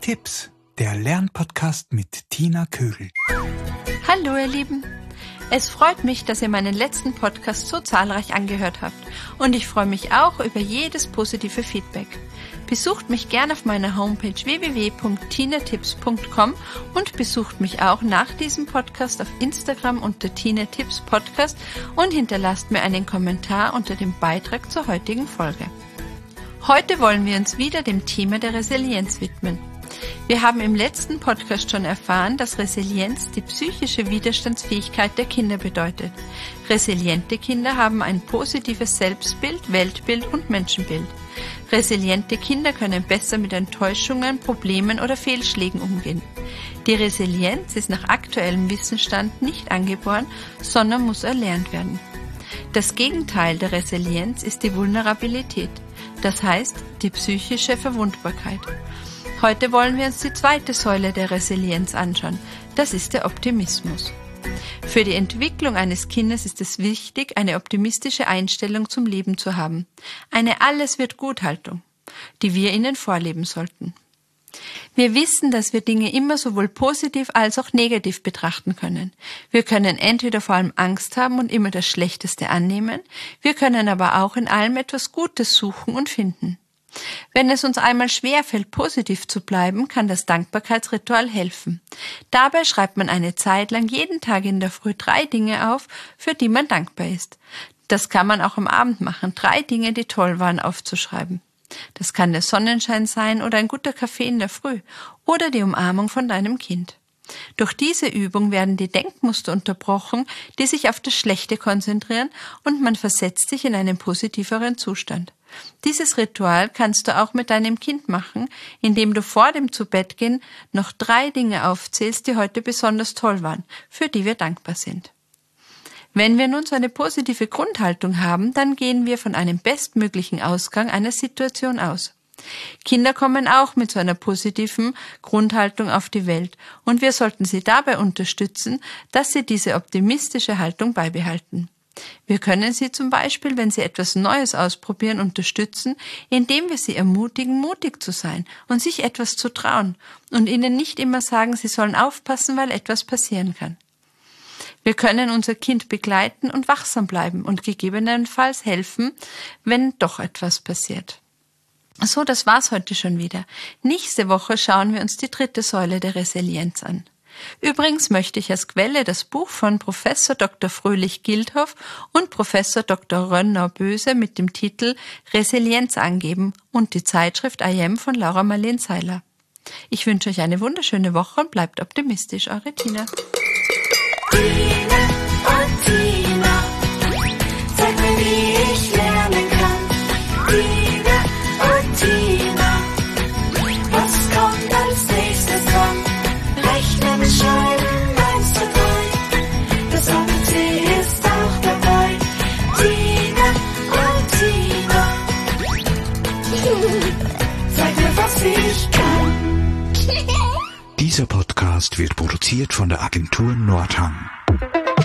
Tipps, der Lernpodcast mit Tina Kögel. Hallo ihr Lieben, es freut mich, dass ihr meinen letzten Podcast so zahlreich angehört habt und ich freue mich auch über jedes positive Feedback. Besucht mich gerne auf meiner Homepage www.tinatips.com und besucht mich auch nach diesem Podcast auf Instagram unter Tina Tipps Podcast und hinterlasst mir einen Kommentar unter dem Beitrag zur heutigen Folge. Heute wollen wir uns wieder dem Thema der Resilienz widmen. Wir haben im letzten Podcast schon erfahren, dass Resilienz die psychische Widerstandsfähigkeit der Kinder bedeutet. Resiliente Kinder haben ein positives Selbstbild, Weltbild und Menschenbild. Resiliente Kinder können besser mit Enttäuschungen, Problemen oder Fehlschlägen umgehen. Die Resilienz ist nach aktuellem Wissensstand nicht angeboren, sondern muss erlernt werden. Das Gegenteil der Resilienz ist die Vulnerabilität, das heißt die psychische Verwundbarkeit. Heute wollen wir uns die zweite Säule der Resilienz anschauen, das ist der Optimismus. Für die Entwicklung eines Kindes ist es wichtig, eine optimistische Einstellung zum Leben zu haben, eine Alles-wird-gut-Haltung, die wir ihnen vorleben sollten. Wir wissen, dass wir Dinge immer sowohl positiv als auch negativ betrachten können. Wir können entweder vor allem Angst haben und immer das Schlechteste annehmen, wir können aber auch in allem etwas Gutes suchen und finden. Wenn es uns einmal schwerfällt, positiv zu bleiben, kann das Dankbarkeitsritual helfen. Dabei schreibt man eine Zeit lang jeden Tag in der Früh 3 Dinge auf, für die man dankbar ist. Das kann man auch am Abend machen, 3 Dinge, die toll waren, aufzuschreiben. Das kann der Sonnenschein sein oder ein guter Kaffee in der Früh oder die Umarmung von deinem Kind. Durch diese Übung werden die Denkmuster unterbrochen, die sich auf das Schlechte konzentrieren und man versetzt sich in einen positiveren Zustand. Dieses Ritual kannst du auch mit deinem Kind machen, indem du vor dem Zubettgehen noch 3 Dinge aufzählst, die heute besonders toll waren, für die wir dankbar sind. Wenn wir nun so eine positive Grundhaltung haben, dann gehen wir von einem bestmöglichen Ausgang einer Situation aus. Kinder kommen auch mit so einer positiven Grundhaltung auf die Welt und wir sollten sie dabei unterstützen, dass sie diese optimistische Haltung beibehalten. Wir können sie zum Beispiel, wenn sie etwas Neues ausprobieren, unterstützen, indem wir sie ermutigen, mutig zu sein und sich etwas zu trauen und ihnen nicht immer sagen, sie sollen aufpassen, weil etwas passieren kann. Wir können unser Kind begleiten und wachsam bleiben und gegebenenfalls helfen, wenn doch etwas passiert. So, das war's heute schon wieder. Nächste Woche schauen wir uns die dritte Säule der Resilienz an. Übrigens möchte ich als Quelle das Buch von Professor Dr. Fröhlich-Gildhoff und Professor Dr. Rönnau-Böse mit dem Titel Resilienz angeben und die Zeitschrift I Am von Laura Marleen Seiler. Ich wünsche euch eine wunderschöne Woche und bleibt optimistisch. Eure Tina. Tina und Tina, zeig mir, wie ich lernen kann. Tina und Tina, was kommt als nächstes dran? Rechnen, schreiben, 1, 2, 3, das ABC ist auch dabei. Tina und Tina, zeig mir, was ich kann. Dieser Podcast wird produziert von der Agentur Nordhang.